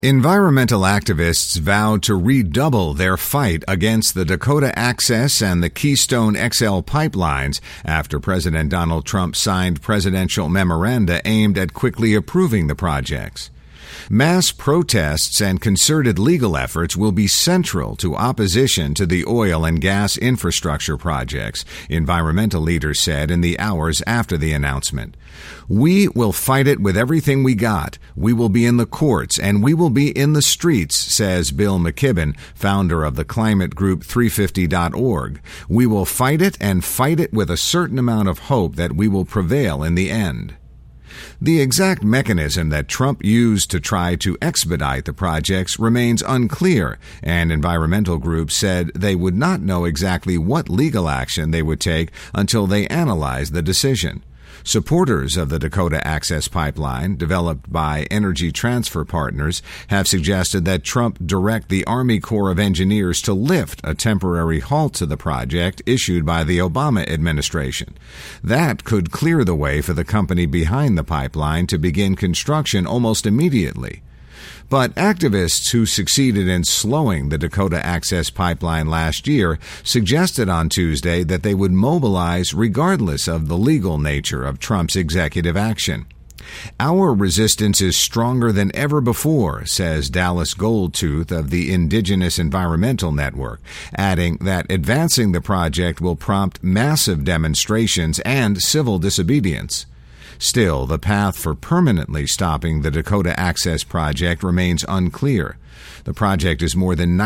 Environmental activists vowed to redouble their fight against the Dakota Access and the Keystone XL pipelines after President Donald Trump signed presidential memoranda aimed at quickly approving the projects. Mass protests and concerted legal efforts will be central to opposition to the oil and gas infrastructure projects, environmental leaders said in the hours after the announcement. "We will fight it with everything we got. We will be in the courts and we will be in the streets," says Bill McKibben, founder of the climate group 350.org. "We will fight it and fight it with a certain amount of hope that we will prevail in the end." The exact mechanism that Trump used to try to expedite the projects remains unclear, and environmental groups said they would not know exactly what legal action they would take until they analyzed the decision. Supporters of the Dakota Access Pipeline, developed by Energy Transfer Partners, have suggested that Trump direct the Army Corps of Engineers to lift a temporary halt to the project issued by the Obama administration. That could clear the way for the company behind the pipeline to begin construction almost immediately. But activists who succeeded in slowing the Dakota Access Pipeline last year suggested on Tuesday that they would mobilize regardless of the legal nature of Trump's executive action. "Our resistance is stronger than ever before," says Dallas Goldtooth of the Indigenous Environmental Network, adding that advancing the project will prompt massive demonstrations and civil disobedience. Still, the path for permanently stopping the Dakota Access project remains unclear. The project is more than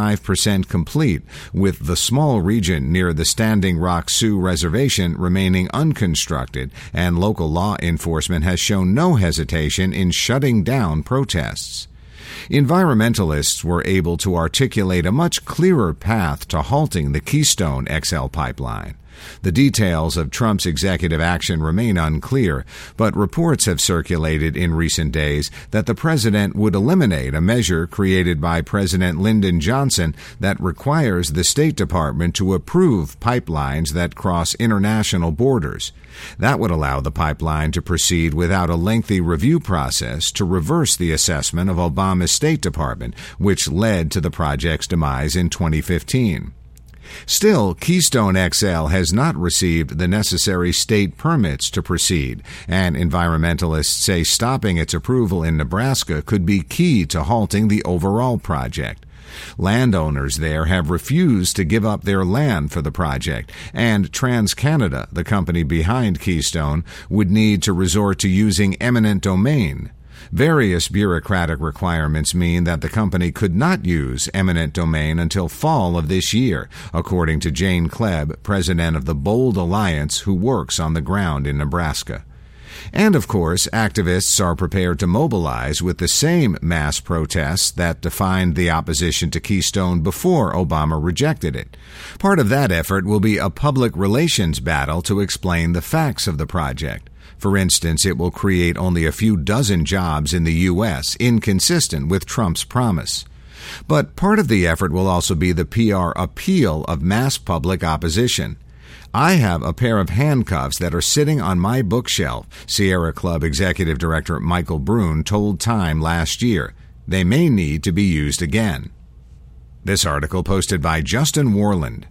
95% complete, with the small region near the Standing Rock Sioux Reservation remaining unconstructed, and local law enforcement has shown no hesitation in shutting down protests. Environmentalists were able to articulate a much clearer path to halting the Keystone XL pipeline. The details of Trump's executive action remain unclear, but reports have circulated in recent days that the president would eliminate a measure created by President Lyndon Johnson that requires the State Department to approve pipelines that cross international borders. That would allow the pipeline to proceed without a lengthy review process to reverse the assessment of Obama's State Department, which led to the project's demise in 2015. Still, Keystone XL has not received the necessary state permits to proceed, and environmentalists say stopping its approval in Nebraska could be key to halting the overall project. Landowners there have refused to give up their land for the project, and TransCanada, the company behind Keystone, would need to resort to using eminent domain. Various bureaucratic requirements mean that the company could not use eminent domain until fall of this year, according to Jane Klebb, president of the Bold Alliance, who works on the ground in Nebraska. And, of course, activists are prepared to mobilize with the same mass protests that defined the opposition to Keystone before Obama rejected it. Part of that effort will be a public relations battle to explain the facts of the project. For instance, it will create only a few dozen jobs in the U.S., inconsistent with Trump's promise. But part of the effort will also be the PR appeal of mass public opposition. "I have a pair of handcuffs that are sitting on my bookshelf," Sierra Club executive director Michael Brune told Time last year. "They may need to be used again." This article posted by Justin Warland.